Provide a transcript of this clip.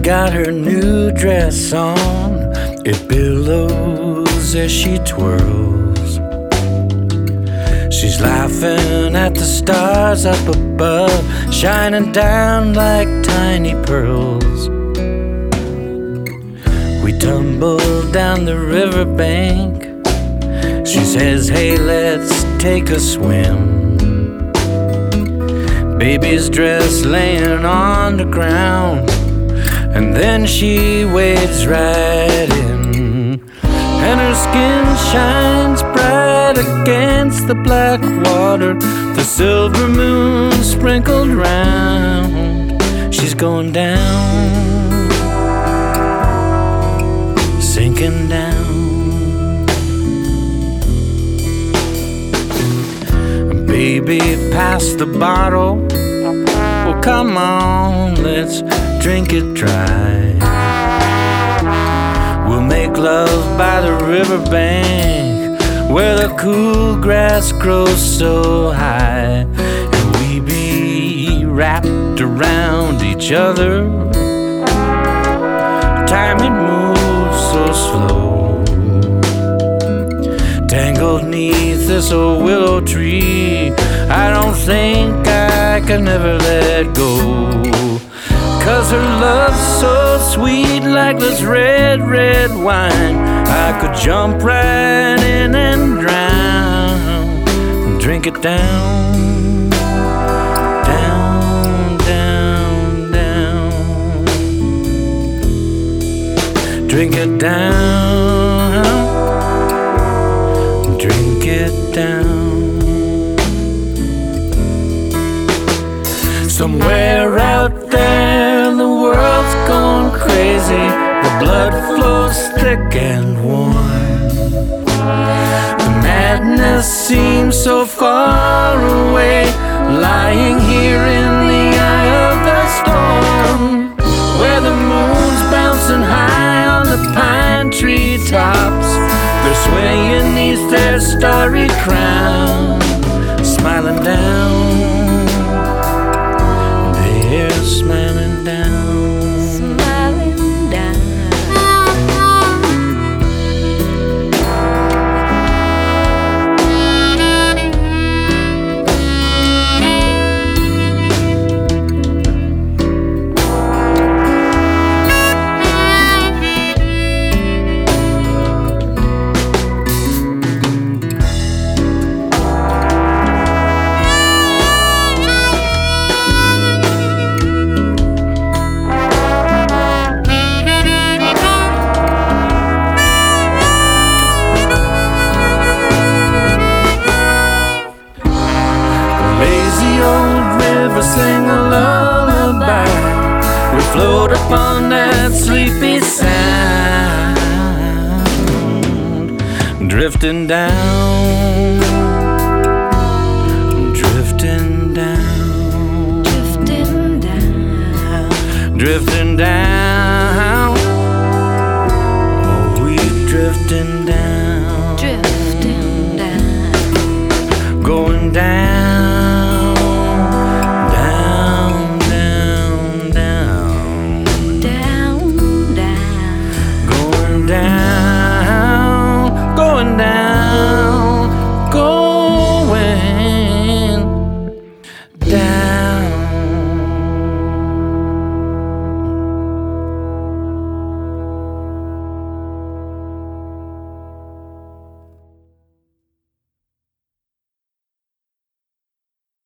got her new dress on, it billows as she twirls. She's laughing at the stars up above, shining down like tiny pearls. We tumble down the riverbank. She says, hey, let's take a swim. Baby's dress laying on the ground, and then she wades right in, and her skin shines bright against the black water, the silver moon sprinkled round. She's going down, sinking down. Baby, pass the bottle. Well, come on, let's drink it dry. We'll make love by the riverbank, where the cool grass grows so high, and we be wrapped around each other. Time it moves so slow, tangled neath this old willow tree. I don't think I can ever let go, 'cause her love's so sweet, like this red, red wine. I could jump right in and drown, and drink it down, down, down, down. Drink it down, drink it down. Somewhere out there the world's gone crazy, the blood flows thick and warm. The madness seems so far away, lying here in the eye of the storm, where the moon's bouncing high on the pine tree tops. They're swaying neath their starry crown, smiling down. They're smiling down, smiling down. Sing a lullaby, we float upon that sleepy sound, drifting down, drifting down, drifting down, drifting down. Oh, we drifting down, drifting down, going down. Down, going down.